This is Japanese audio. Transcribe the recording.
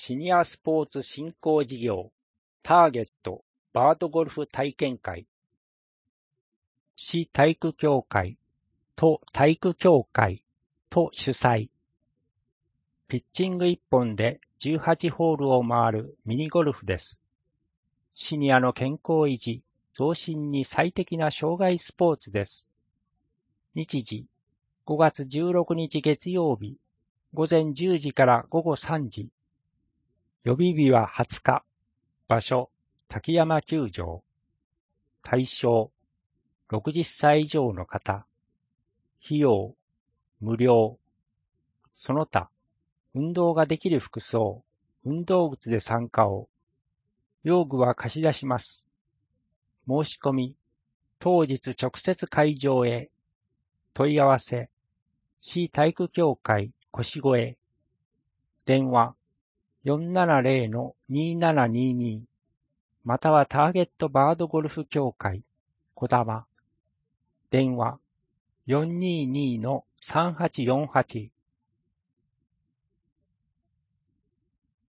シニアスポーツ振興事業ターゲットバードゴルフ体験会市体育協会と体育協会と主催ピッチング1本で18ホールを回るミニゴルフです。シニアの健康維持、増進に最適な障害スポーツです。日時5月16日月曜日午前10時から午後3時予備日は20日場所滝山球場対象60歳以上の方費用無料その他運動ができる服装運動靴で参加を用具は貸し出します。申し込み当日直接会場へ問い合わせ市体育協会腰越電話 470-2722 またはターゲットバードゴルフ協会小玉電話 422-3848